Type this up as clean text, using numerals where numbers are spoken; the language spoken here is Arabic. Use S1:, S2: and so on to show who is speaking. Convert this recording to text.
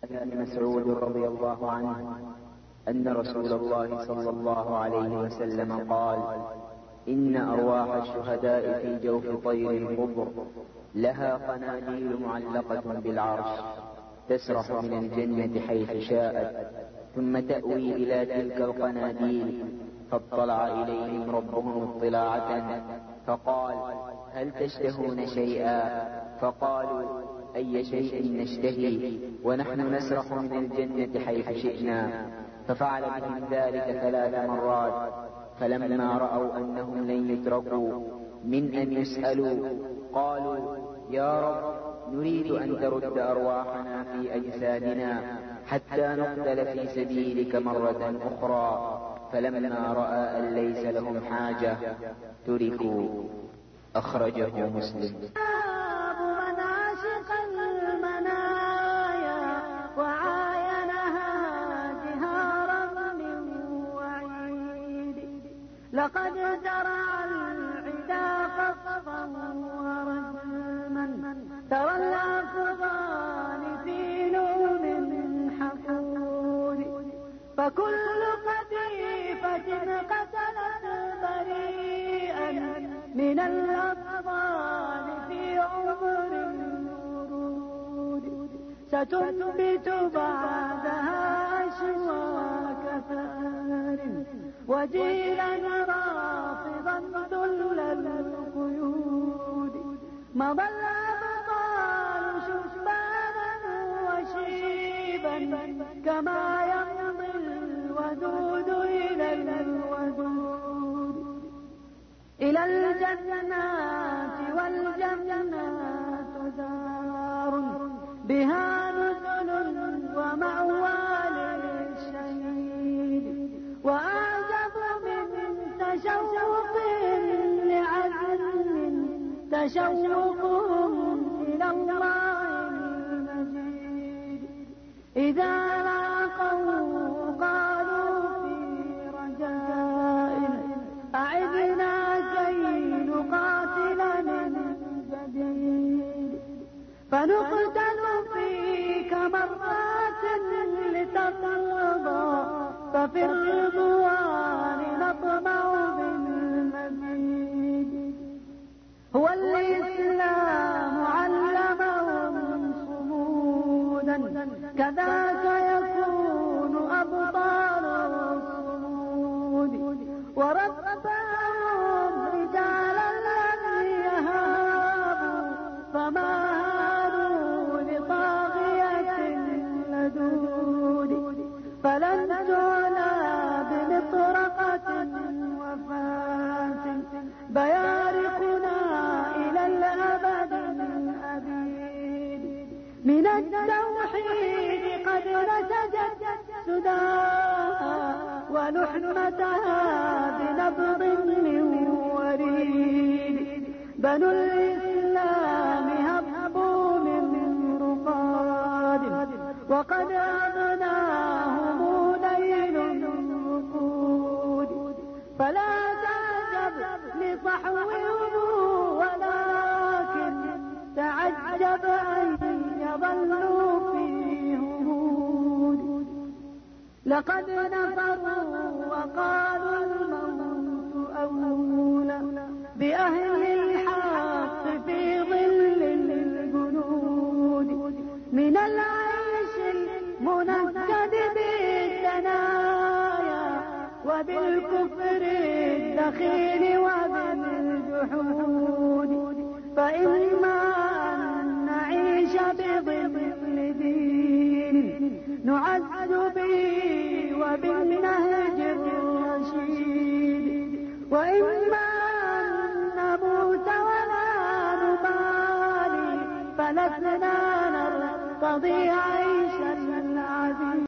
S1: ابن مسعود رضي الله عنه أن رسول الله صلى الله عليه وسلم قال: إن أرواح الشهداء في جوف طير خضر لها قناديل معلقة بالعرش تسرح من الجنة حيث شاءت، ثم تأوي إلى تلك القناديل، فاطلع إليهم ربهم اطلاعة فقال: هل تشتهون شيئا؟ فقالوا: أي شيء نشتهي ونحن نسرح من الجنة حيث شئنا. ففعل بهم ذلك 3 مرات، فلما رأوا أنهم لن يتركوا من أن يسألوا قالوا: يا رب، نريد أن ترد أرواحنا في أجسادنا حتى نقتل في سبيلك مرة أخرى. فلما رأى أن ليس لهم حاجة تركوا. أخرجه مسلم.
S2: لقد زرع العدا قصفا ورجما، ترى الأفغان في نوم حقود، فكل قذيفة قتلت بريئا من الأطفال في عمر الورود، ستنبت بعدها أشواك ثار وجيلا رافضا ذل القيود. مضى الأبطال شبانا وشيبا كما يمضي الودود إلى الودود، إلى الجنات والجنات دار بها نزل ومأوى للشهيد، وأعجب من تشوق لعزم تشوقهم إلى الله المجيد. إذا لاقوا قالوا في رجاء: أعدنا كي نقاتل من جديد، فنقتل فيك مرات لترضى، ففي الرضوان نطمع بالمزيد. هو الإسلام علمهم صمودا، كذاك يكون أبطال الصمود، وربهم رجالا لم يهابوا، فما هابوا لطاغية لدود، فلن تعلى بمطرقة وفاة بيارقنا إلى الأبد الأبيد. من التوحيد قد نسجت سداها، ولحمتها بنبض من وريد. بنو الإسلام هبوا من رقاد، وقد أغناهم ليل الرقود، فلا تعجب لصحوهم ولكن تعجب أن يظلوا في همود. لقد نفروا وقالوا الموت أولى بأهل الحق في ظل الجنود، من العيش المنكد بالثنايا وبالكفر الدخيل وبالجحود. فإما أن نعيش بظل دين نعز به وبالنهج الرشيد، وإما أن نموت ولا نبالي، فلسنا نرتضي